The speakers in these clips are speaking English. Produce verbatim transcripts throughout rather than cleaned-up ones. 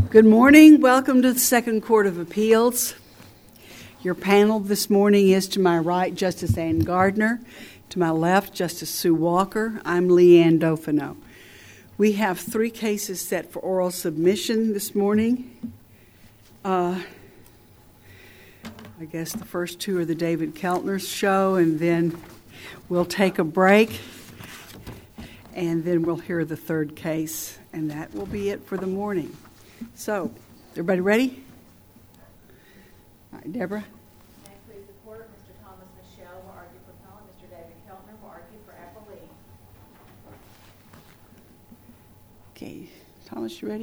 Good morning. Welcome to the Second Court of Appeals. Your panel this morning is to my right, Justice Ann Gardner. To my left, Justice Sue Walker. I'm Leanne Dofino. We have three cases set for oral submission this morning. Uh, I guess the first two are the David Keltner show, and then we'll take a break, and then we'll hear the third case, and that will be it for the morning. So, everybody ready? All right, Deborah. May it please the court, Mister Thomas Michelle will argue for appellant, Mister David Keltner will argue for appellee. Okay, Thomas, you ready?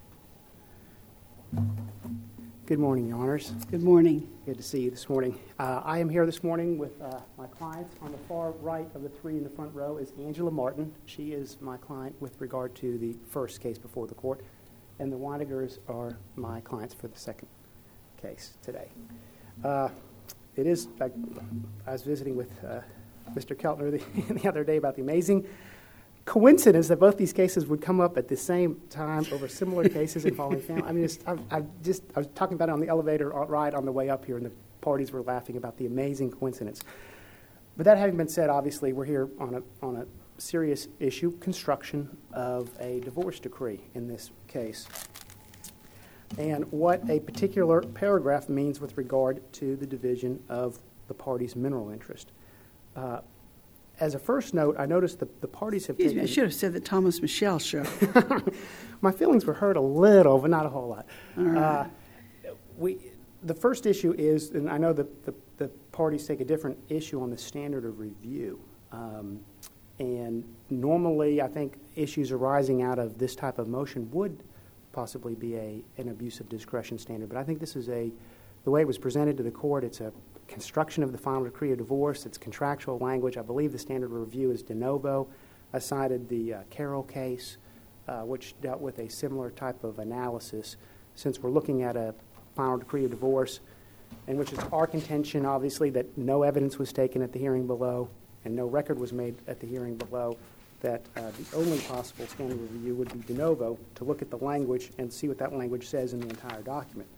Good morning, Your Honors. Good morning. Good to see you this morning. Uh, I am here this morning with uh, my clients. On the far right of the three in the front row is Angela Martin. She is my client with regard to the first case before the court. And the Weinigers are my clients for the second case today. Uh, it is, I, I was visiting with uh, Mister Keltner the, the other day about the amazing coincidence that both these cases would come up at the same time over similar cases involving family. I mean, it's, I, I just, I was talking about it on the elevator ride on the way up here, and the parties were laughing about the amazing coincidence. But that having been said, obviously, we're here on a, on a serious issue, construction of a divorce decree in this case, and what a particular paragraph means with regard to the division of the parties' mineral interest. Uh, as a first note, I noticed the, the parties have Excuse taken... me, I should have said the Thomas Michelle show. My feelings were hurt a little, but not a whole lot. All right. Uh, we, the first issue is, and I know that the, the parties take a different issue on the standard of review. Um, And normally, I think issues arising out of this type of motion would possibly be a an abuse of discretion standard. But I think this is a, the way it was presented to the court, it's a construction of the final decree of divorce. It's contractual language. I believe the standard of review is de novo. I cited the uh, Carroll case, uh, which dealt with a similar type of analysis. Since we're looking at a final decree of divorce, in which it's our contention, obviously, that no evidence was taken at the hearing below, and no record was made at the hearing below, that uh, the only possible standard of review would be de novo, to look at the language and see what that language says in the entire document.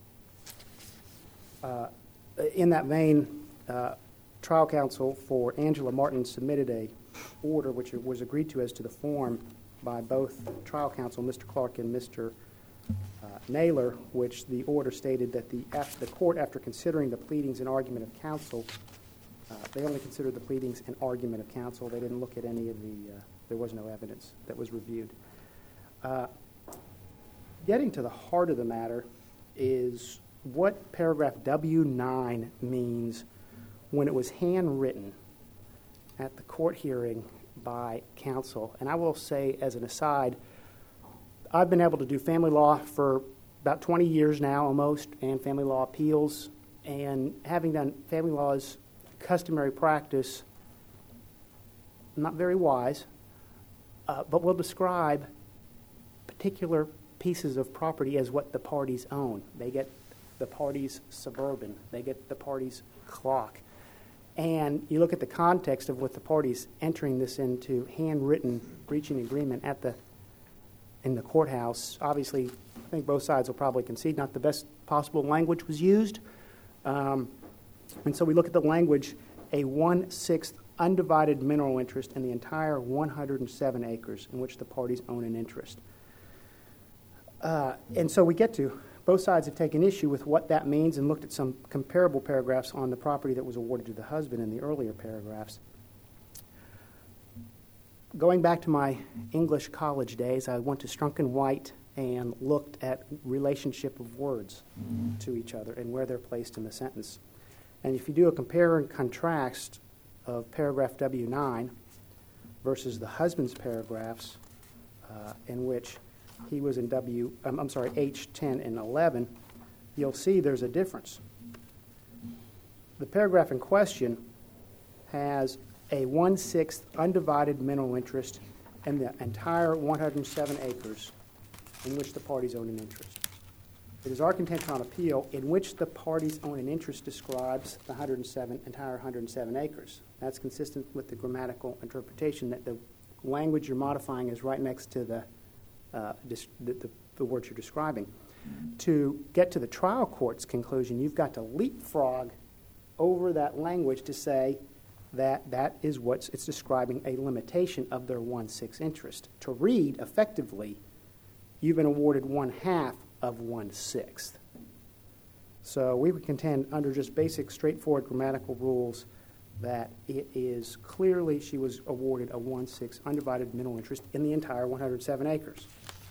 Uh, in that vein, uh, trial counsel for Angela Martin submitted a order which was agreed to as to the form by both trial counsel, Mister Clark and Mister Uh, Naylor, which the order stated that the, after the court, after considering the pleadings and argument of counsel, Uh, they only considered the pleadings and argument of counsel. They didn't look at any of the, uh, there was no evidence that was reviewed. Uh, getting to the heart of the matter is what paragraph W nine means when it was handwritten at the court hearing by counsel. And I will say, as an aside, I've been able to do family law for about twenty years now, almost, and family law appeals. And having done family laws, customary practice, not very wise, uh, but will describe particular pieces of property as what the parties own. They get the parties' Suburban. They get the parties' clock. And you look at the context of what the parties entering this into handwritten breaching agreement at the in the courthouse. Obviously, I think both sides will probably concede not the best possible language was used. Um, And so we look at the language, a one-sixth undivided mineral interest in the entire one hundred seven acres in which the parties own an interest. Uh, and so we get to, both sides have taken issue with what that means and looked at some comparable paragraphs on the property that was awarded to the husband in the earlier paragraphs. Going back to my English college days, I went to Strunk and White and looked at relationship of words to each other and where they're placed in the sentence. And if you do a compare and contrast of paragraph W nine versus the husband's paragraphs, uh, in which he was in W, um, I'm sorry, H ten and eleven, you'll see there's a difference. The paragraph in question has a one-sixth undivided mineral interest in the entire one hundred seven acres in which the parties own an interest. It is our contention on appeal in which the parties own an interest describes the one hundred seven, entire one hundred seven acres. That's consistent with the grammatical interpretation that the language you're modifying is right next to the, uh, dis- the, the the words you're describing. To get to the trial court's conclusion, you've got to leapfrog over that language to say that that is what it's describing, a limitation of their one-sixth interest. To read, effectively, you've been awarded one-half of one-sixth. So we would contend under just basic, straightforward grammatical rules that it is clearly she was awarded a one-sixth undivided mineral interest in the entire one hundred seven acres.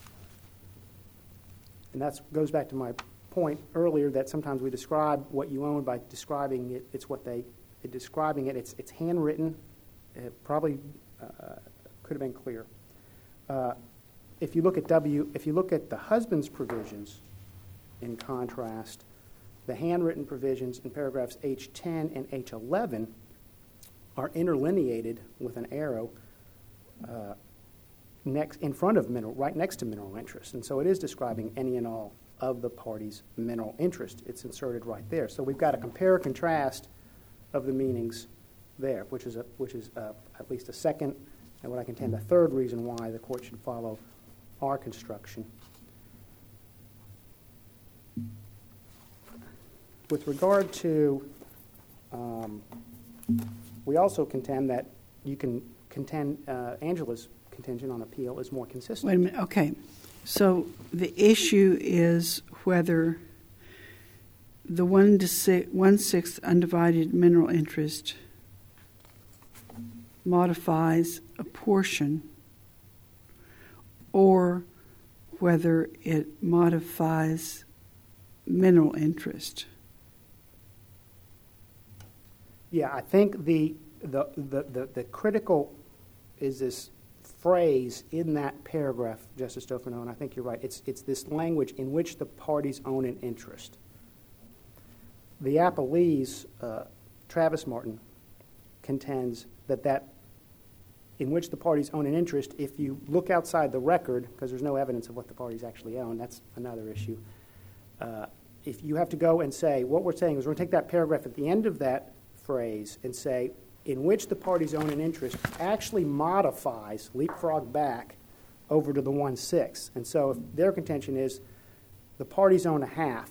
And that goes back to my point earlier that sometimes we describe what you own by describing it. It's what they, it, describing it. It's, it's handwritten. It probably uh, could have been clear. Uh, if you look at W, if you look at the husband's provisions, in contrast, the handwritten provisions in paragraphs H ten and H eleven are interlineated with an arrow uh, next in front of mineral, right next to mineral interest, and so it is describing any and all of the parties' mineral interest. It's inserted right there. So we've got a compare and contrast of the meanings there, which is a, which is a, at least a second, and what I contend a third reason why the court should follow our construction. With regard to, um, we also contend that you can contend uh, Angela's contingent on appeal is more consistent. Wait a minute. Okay. So the issue is whether the one to six, one-sixth undivided mineral interest modifies a portion or whether it modifies mineral interest. Yeah, I think the the, the, the, the critical is this phrase in that paragraph, Justice Stofano, and I think you're right. It's it's this language in which the parties own an interest. The appellees, uh, Travis Martin, contends that that in which the parties own an interest, if you look outside the record, because there's no evidence of what the parties actually own, that's another issue. Uh, if you have to go and say, what we're saying is we're going to take that paragraph at the end of that phrase and say, in which the parties own an interest, actually modifies, leapfrog back over to the one-sixth. And so if their contention is the parties own a half,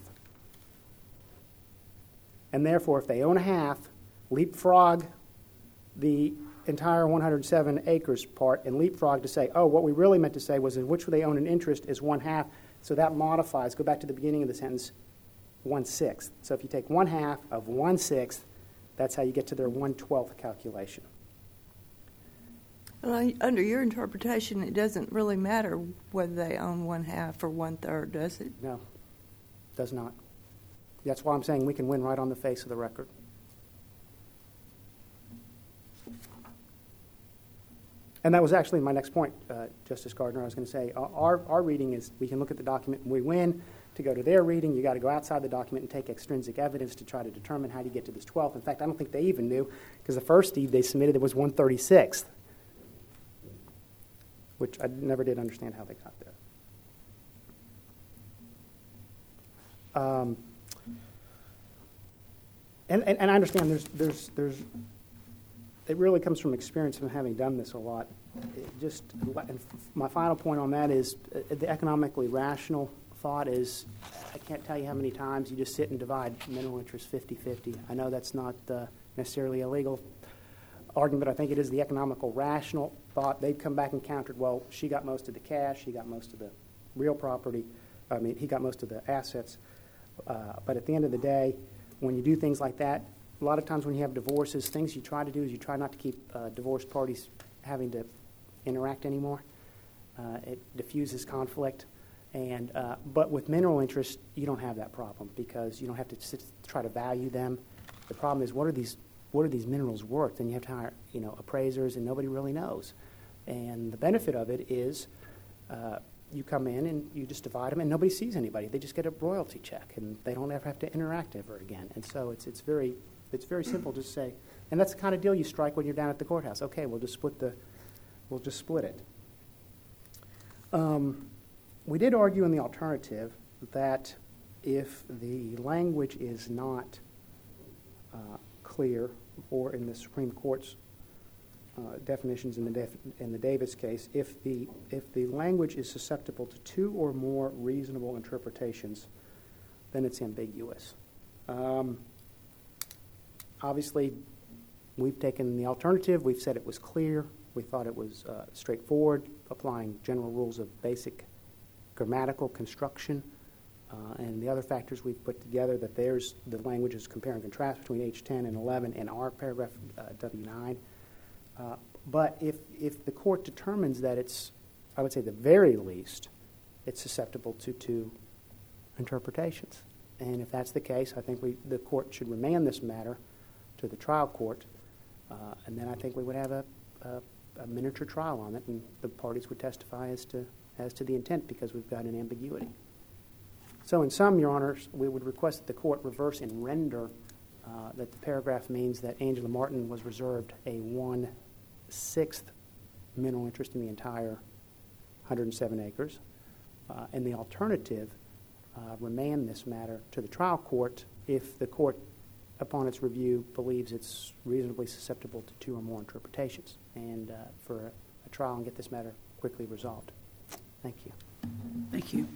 and therefore if they own a half, leapfrog the entire one hundred seven acres part and leapfrog to say, oh, what we really meant to say was in which they own an interest is one half. So that modifies, go back to the beginning of the sentence, one-sixth. So if you take one half of one-sixth, that's how you get to their one-twelfth calculation. Well, I, under your interpretation, it doesn't really matter whether they own one half or one-third, does it? No, does not. That's why I'm saying we can win right on the face of the record. And that was actually my next point, uh, Justice Gardner. I was going to say, our, our reading is we can look at the document and we win. To go to their reading, you got to go outside the document and take extrinsic evidence to try to determine how you get to this twelfth. In fact, I don't think they even knew, because the first deed they submitted it was one thirty-sixth, which I never did understand how they got there. Um, and, and, and I understand there's there's there's it really comes from experience from having done this a lot. It just and my final point on that is uh, the economically rational thought is, I can't tell you how many times you just sit and divide mineral interest fifty-fifty. I know that's not uh, necessarily a legal argument, but I think it is the economical rational thought. They've come back and countered, well, she got most of the cash, he got most of the real property, I mean, he got most of the assets. Uh, but at the end of the day, when you do things like that, a lot of times when you have divorces, things you try to do is you try not to keep uh, divorced parties having to interact anymore. Uh, it diffuses conflict. And uh, but with mineral interest, you don't have that problem because you don't have to sit, try to value them. The problem is, what are these what are these minerals worth? And you have to hire you know appraisers, and nobody really knows. And the benefit of it is, uh, you come in and you just divide them, and nobody sees anybody. They just get a royalty check, and they don't ever have to interact ever again. And so it's it's very it's very simple to say, and that's the kind of deal you strike when you're down at the courthouse. Okay, we'll just split the we'll just split it. Um. We did argue in the alternative that if the language is not uh, clear, or in the Supreme Court's uh, definitions in the def- in the Davis case, if the if the language is susceptible to two or more reasonable interpretations, then it's ambiguous. Um, obviously, we've taken the alternative. We've said it was clear. We thought it was uh, straightforward, applying general rules of basic grammatical construction, uh, and the other factors we've put together, that there's the language is compare and contrast between H ten and eleven and our paragraph uh, W nine. Uh, but if, if the court determines that it's, I would say the very least, it's susceptible to two interpretations. And if that's the case, I think we, the court should remand this matter to the trial court, uh, and then I think we would have a, a, a miniature trial on it, and the parties would testify as to as to the intent, because we've got an ambiguity. So in sum, Your Honors, we would request that the court reverse and render uh, that the paragraph means that Angela Martin was reserved a one-sixth mineral interest in the entire one hundred seven acres, uh, and the alternative, uh, remand this matter to the trial court if the court, upon its review, believes it's reasonably susceptible to two or more interpretations, and uh, for a, a trial and get this matter quickly resolved. Thank you. Thank you.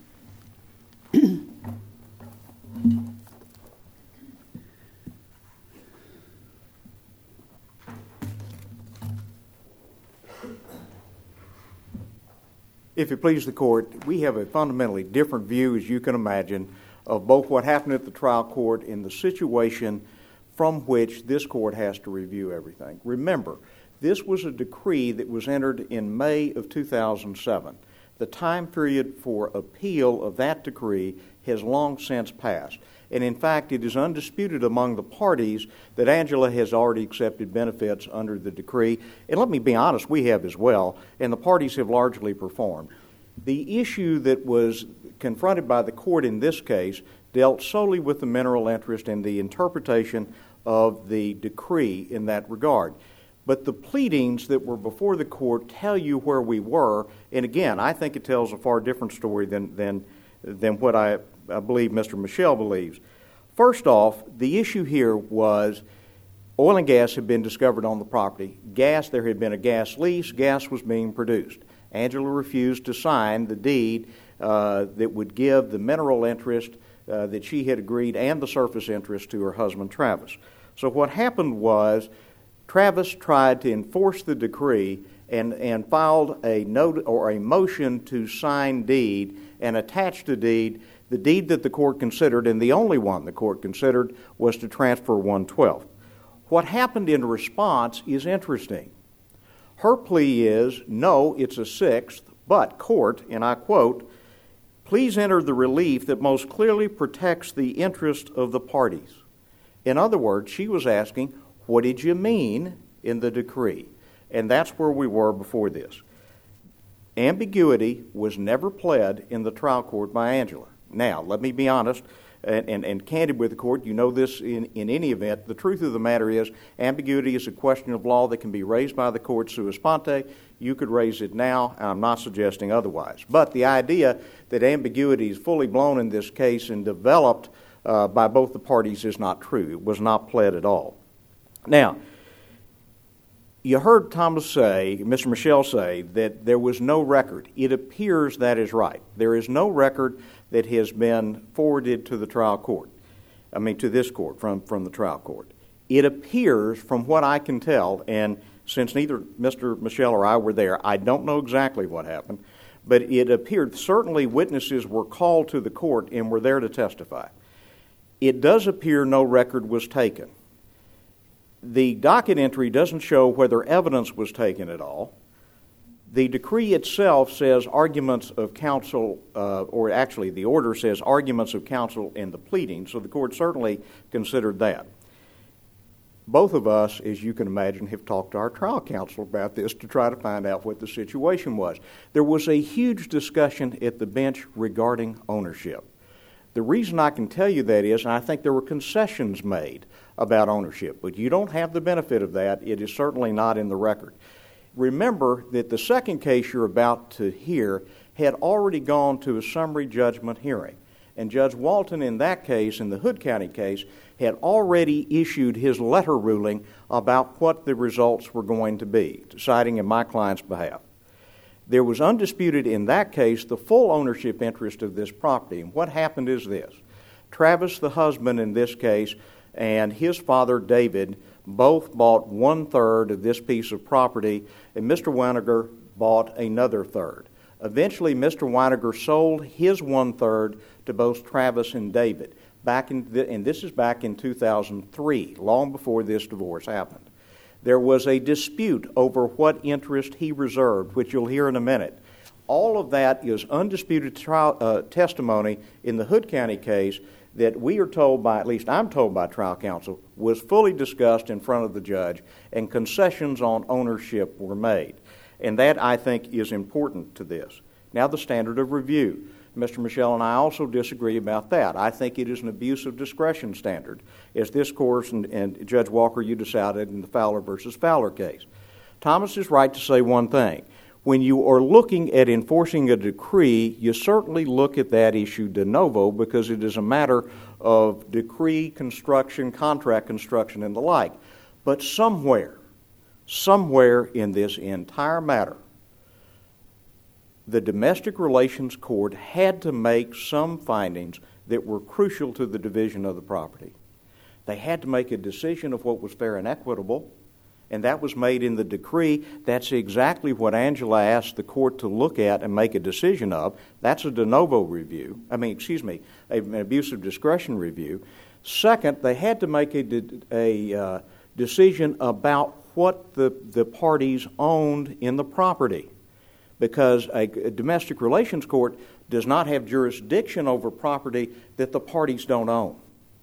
If it pleases the court, we have a fundamentally different view, as you can imagine, of both what happened at the trial court and the situation from which this court has to review everything. Remember, this was a decree that was entered in May of two thousand seven. The time period for appeal of that decree has long since passed. And in fact, it is undisputed among the parties that Angela has already accepted benefits under the decree. And let me be honest, we have as well, and the parties have largely performed. The issue that was confronted by the court in this case dealt solely with the mineral interest and the interpretation of the decree in that regard. But the pleadings that were before the court tell you where we were, and again, I think it tells a far different story than than, than what I, I believe Mister Michel believes. First off, the issue here was oil and gas had been discovered on the property. Gas, there had been a gas lease, gas was being produced. Angela refused to sign the deed uh, that would give the mineral interest uh, that she had agreed and the surface interest to her husband, Travis. So what happened was Travis tried to enforce the decree and, and filed a note or a motion to sign deed and attach the deed. The deed that the court considered, and the only one the court considered, was to transfer one twelfth. What happened in response is interesting. Her plea is, no, it's a sixth, but court, and I quote, please enter the relief that most clearly protects the interest of the parties. In other words, she was asking, what did you mean in the decree? And that's where we were before this. Ambiguity was never pled in the trial court by Angela. Now, let me be honest and, and, and candid with the court. You know this in, in any event. The truth of the matter is ambiguity is a question of law that can be raised by the court sua sponte. You could raise it now, and I'm not suggesting otherwise. But the idea that ambiguity is fully blown in this case and developed uh, by both the parties is not true. It was not pled at all. Now, you heard Thomas say, Mister Michel say, that there was no record. It appears that is right. There is no record that has been forwarded to the trial court, I mean to this court from, from the trial court. It appears, from what I can tell, and since neither Mister Michel or I were there, I don't know exactly what happened, but it appeared certainly witnesses were called to the court and were there to testify. It does appear no record was taken. The docket entry doesn't show whether evidence was taken at all. The decree itself says arguments of counsel, uh, or actually the order says arguments of counsel in the pleading, so the court certainly considered that. Both of us, as you can imagine, have talked to our trial counsel about this to try to find out what the situation was. There was a huge discussion at the bench regarding ownership. The reason I can tell you that is, and I think there were concessions made about ownership, but you don't have the benefit of that. It is certainly not in the record. Remember that the second case you're about to hear had already gone to a summary judgment hearing. And Judge Walton in that case, in the Hood County case, had already issued his letter ruling about what the results were going to be, deciding in my client's behalf. There was undisputed in that case the full ownership interest of this property. And what happened is this. Travis, the husband in this case, and his father, David, both bought one-third of this piece of property, and Mister Weiniger bought another third. Eventually, Mister Weiniger sold his one-third to both Travis and David, back in the, and this is back in two thousand three, long before this divorce happened. There was a dispute over what interest he reserved, which you'll hear in a minute. All of that is undisputed trial, uh, testimony in the Hood County case that we are told by, at least I'm told by trial counsel, was fully discussed in front of the judge, and concessions on ownership were made. And that, I think, is important to this. Now, the standard of review. Mister Michel and I also disagree about that. I think it is an abuse of discretion standard, as this course and, and Judge Walker, you decided in the Fowler versus Fowler case. Thomas is right to say one thing. When you are looking at enforcing a decree, you certainly look at that issue de novo because it is a matter of decree construction, contract construction, and the like. But somewhere, somewhere in this entire matter, the Domestic Relations Court had to make some findings that were crucial to the division of the property. They had to make a decision of what was fair and equitable, and that was made in the decree. That's exactly what Angela asked the court to look at and make a decision of. That's a de novo review. I mean, excuse me, an abuse of discretion review. Second, they had to make a, a uh, decision about what the, the parties owned in the property, because a, a domestic relations court does not have jurisdiction over property that the parties don't own.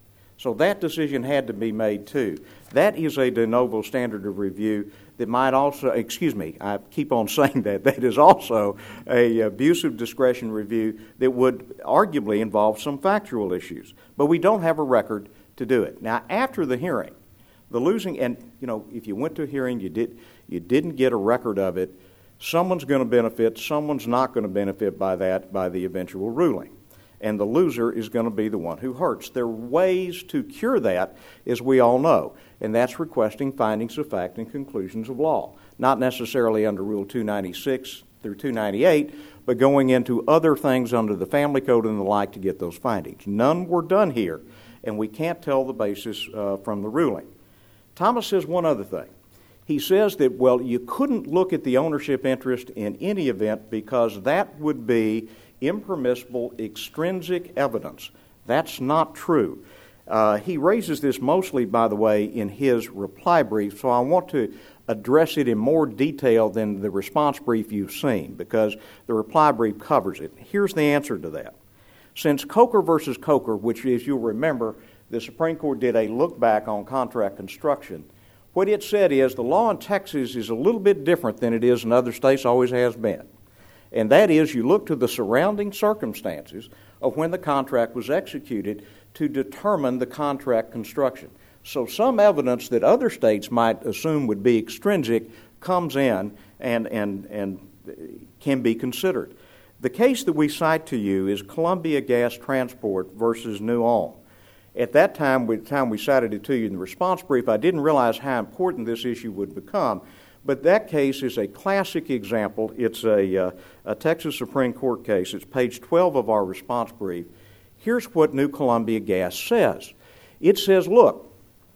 So that decision had to be made too. That is a de novo standard of review that might also, excuse me, I keep on saying that, that is also a abuse of discretion review that would arguably involve some factual issues. But we don't have a record to do it. Now, after the hearing, the losing, and you know, if you went to a hearing, you did, you didn't get a record of it, someone's going to benefit, someone's not going to benefit by that, by the eventual ruling. And the loser is going to be the one who hurts. There are ways to cure that, as we all know, and that's requesting findings of fact and conclusions of law. Not necessarily under Rule two ninety-six through two ninety-eight, but going into other things under the Family Code and the like to get those findings. None were done here, and we can't tell the basis uh, from the ruling. Thomas says one other thing. He says that, well, you couldn't look at the ownership interest in any event because that would be impermissible extrinsic evidence. That's not true. Uh, he raises this mostly, by the way, in his reply brief, so I want to address it in more detail than the response brief you've seen, because the reply brief covers it. Here's the answer to that. Since Coker versus Coker, which, as you'll remember, the Supreme Court did a look back on contract construction, what it said is the law in Texas is a little bit different than it is in other states, always has been. And that is, you look to the surrounding circumstances of when the contract was executed to determine the contract construction. So some evidence that other states might assume would be extrinsic comes in and, and, and can be considered. The case that we cite to you is Columbia Gas Transport versus New Ulm. At that time, by the time we cited it to you in the response brief, I didn't realize how important this issue would become. But that case is a classic example. It's a, uh, a Texas Supreme Court case. It's page twelve of our response brief. Here's what New Columbia Gas says. It says, look,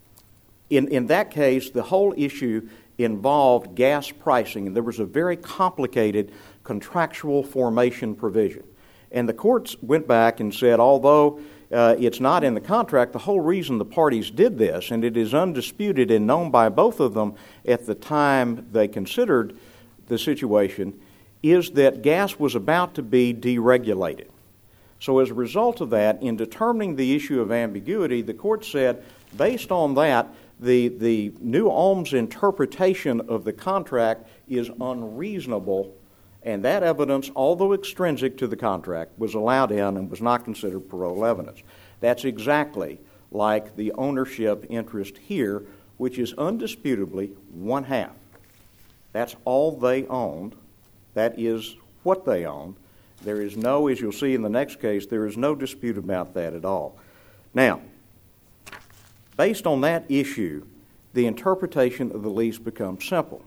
in, in that case, the whole issue involved gas pricing, and there was a very complicated contractual formation provision. And the courts went back and said, although Uh, it's not in the contract, the whole reason the parties did this, and it is undisputed and known by both of them at the time they considered the situation, is that gas was about to be deregulated. So as a result of that, in determining the issue of ambiguity, the court said, based on that, the, the New Ulm's interpretation of the contract is unreasonable. And that evidence, although extrinsic to the contract, was allowed in and was not considered parole evidence. That's exactly like the ownership interest here, which is undisputably one half. That's all they owned. That is what they owned. There is no, as you'll see in the next case, there is no dispute about that at all. Now, based on that issue, the interpretation of the lease becomes simple.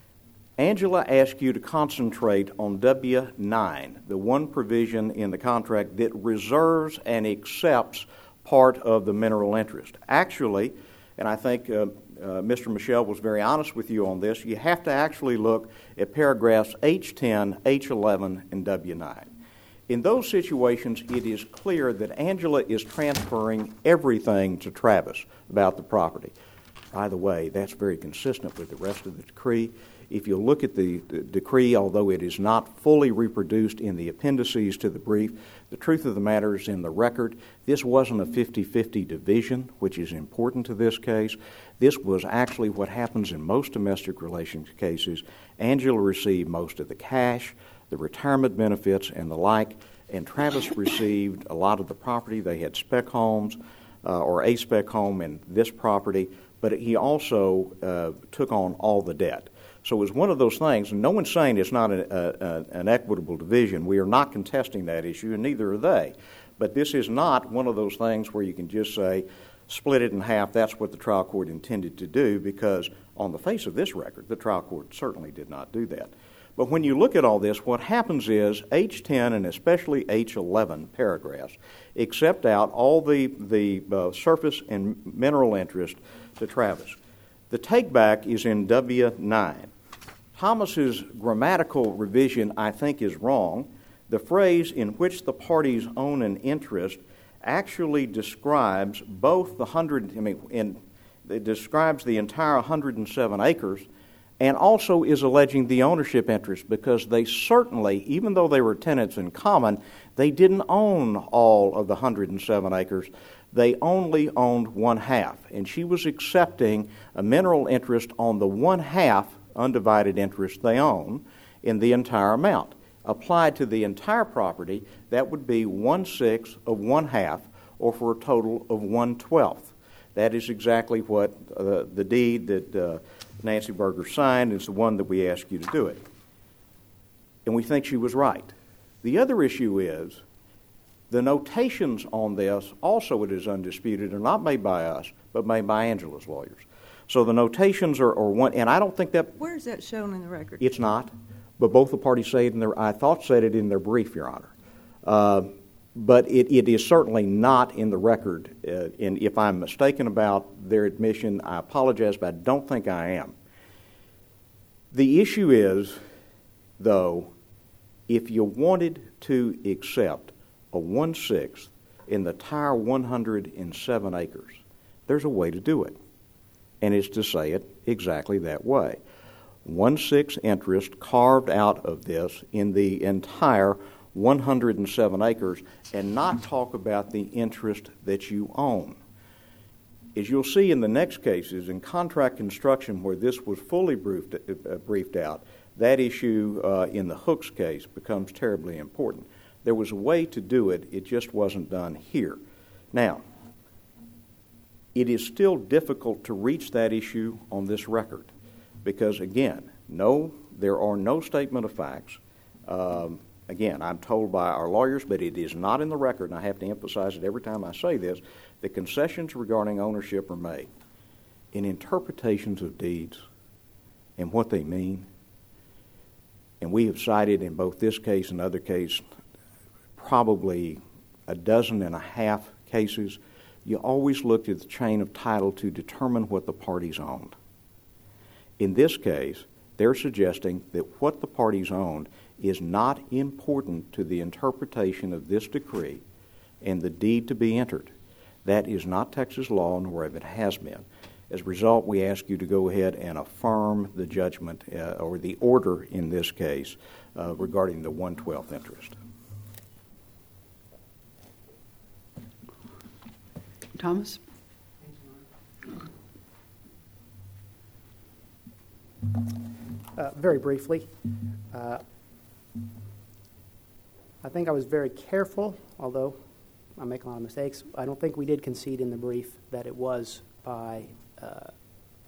Angela asked you to concentrate on W nine, the one provision in the contract that reserves and accepts part of the mineral interest. Actually, and I think uh, uh, Mister Michel was very honest with you on this, you have to actually look at paragraphs H ten, H eleven, and W nine. In those situations, it is clear that Angela is transferring everything to Travis about the property. By the way, that's very consistent with the rest of the decree. If you look at the, the decree, although it is not fully reproduced in the appendices to the brief, the truth of the matter is in the record. This wasn't a fifty-fifty division, which is important to this case. This was actually what happens in most domestic relations cases. Angela received most of the cash, the retirement benefits, and the like, and Travis received a lot of the property. They had spec homes, uh, or a spec home in this property, but he also uh, took on all the debt. So it was one of those things, and no one's saying it's not a, a, an equitable division. We are not contesting that issue, and neither are they. But this is not one of those things where you can just say, split it in half, that's what the trial court intended to do, because on the face of this record, the trial court certainly did not do that. But when you look at all this, what happens is H ten and especially H eleven paragraphs accept out all the, the uh, surface and mineral interest to Travis. The take-back is in W nine. Thomas's grammatical revision, I think, is wrong. The phrase "in which the parties own an interest" actually describes both the hundred. I mean, in, it describes the entire one hundred seven acres, and also is alleging the ownership interest, because they certainly, even though they were tenants in common, they didn't own all of the one hundred seven acres. They only owned one half, and she was accepting a mineral interest on the one half undivided interest they own in the entire amount. Applied to the entire property, that would be one-sixth of one half, or for a total of one-twelfth. That is exactly what uh, the deed that uh, Nancy Berger signed is the one that we asked you to do it. And we think she was right. The other issue is the notations on this, also it is undisputed, are not made by us, but made by Angela's lawyers. So the notations are, are one, and I don't think that... Where is that shown in the record? It's not, but both the parties say it in their, I thought said it in their brief, Your Honor. Uh, but it, it is certainly not in the record, uh, and if I'm mistaken about their admission, I apologize, but I don't think I am. The issue is, though, if you wanted to accept a one-sixth in the entire one hundred seven acres, there's a way to do it, and it's to say it exactly that way. One-sixth interest carved out of this in the entire one hundred seven acres, and not talk about the interest that you own. As you'll see in the next cases, in contract construction where this was fully briefed, uh, briefed out, that issue uh, in the Hooks case becomes terribly important. There was a way to do it, it just wasn't done here. Now, it is still difficult to reach that issue on this record because, again, no, there are no statement of facts. Um, again, I'm told by our lawyers, but it is not in the record, and I have to emphasize it every time I say this, the concessions regarding ownership are made in interpretations of deeds and what they mean. And we have cited in both this case and other cases probably a dozen and a half cases. You always looked at the chain of title to determine what the parties owned. In this case, they're suggesting that what the parties owned is not important to the interpretation of this decree and the deed to be entered. That is not Texas law, nor ever it has been. As a result, we ask you to go ahead and affirm the judgment uh, or the order in this case uh, regarding the one-twelfth interest. Thomas? Uh, very briefly, uh, I think I was very careful, although I make a lot of mistakes. I don't think we did concede in the brief that it was by uh,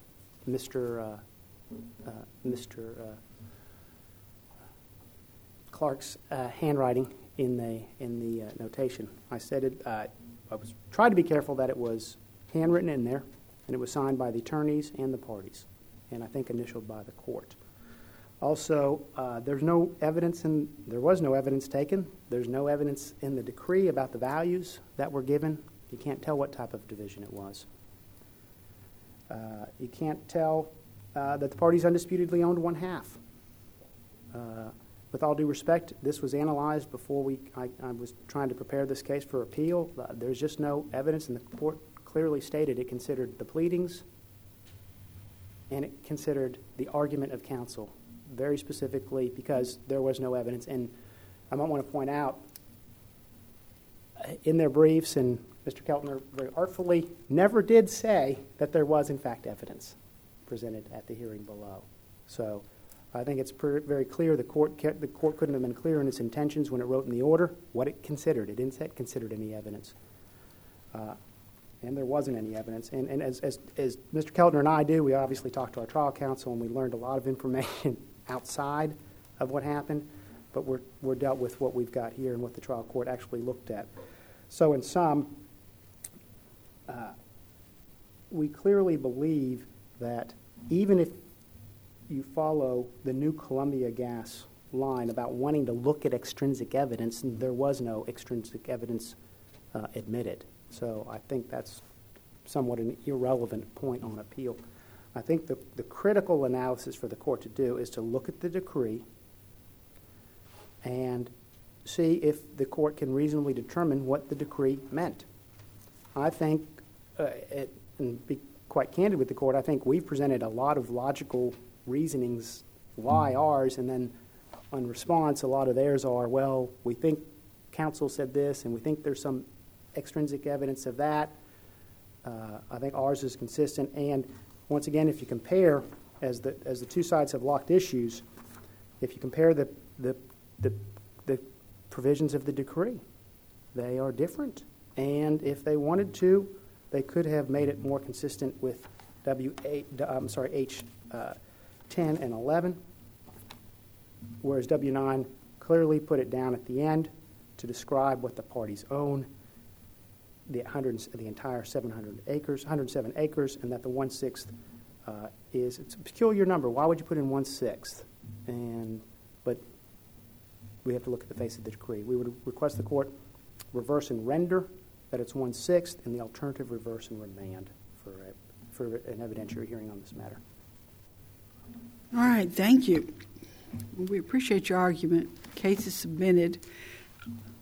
Mister Uh, uh, Mister Uh, Clark's uh, handwriting in the in the uh, notation. I said it. Uh, I was tried to be careful that it was handwritten in there, and it was signed by the attorneys and the parties, and I think initialed by the court. Also, uh, there's no evidence, and there was no evidence taken. There's no evidence in the decree about the values that were given. You can't tell what type of division it was. Uh, you can't tell uh, that the parties undisputedly owned one half. Uh, with all due respect, this was analyzed before we. I, I was trying to prepare this case for appeal. Uh, there's just no evidence, and the court clearly stated it considered the pleadings and it considered the argument of counsel very specifically because there was no evidence. And I might want to point out in their briefs, and Mister Keltner very artfully never did say that there was, in fact, evidence presented at the hearing below. So I think it's per- very clear the court kept, the court couldn't have been clear in its intentions when it wrote in the order what it considered. It didn't say it considered any evidence. Uh, and there wasn't any evidence. And, and as, as, as Mister Keltner and I do, we obviously talked to our trial counsel and we learned a lot of information outside of what happened, but we're, we're dealt with what we've got here and what the trial court actually looked at. So in sum, uh, we clearly believe that even if you follow the new Columbia Gas line about wanting to look at extrinsic evidence, there was no extrinsic evidence uh, admitted. So I think that's somewhat an irrelevant point on appeal. I think the, the critical analysis for the court to do is to look at the decree and see if the court can reasonably determine what the decree meant. I think, uh, it, and be quite candid with the court, I think we've presented a lot of logical reasonings why ours, and then on response, a lot of theirs are, well, we think counsel said this, and we think there's some extrinsic evidence of that. Uh, I think ours is consistent, and once again, if you compare, as the as the two sides have locked issues, if you compare the the the, the provisions of the decree, they are different. And if they wanted to, they could have made it more consistent with W eight. I'm sorry, H uh, ten and eleven, whereas W nine clearly put it down at the end to describe what the parties own, the one hundred, the entire seven hundred acres, one hundred seven acres, and that the one sixth uh, is it's a peculiar number. Why would you put in one sixth? And but we have to look at the face of the decree. We would request the court reverse and render that it's one sixth, and the alternative reverse and remand for a, for an evidentiary hearing on this matter. All right, thank you. We appreciate your argument. Case is submitted.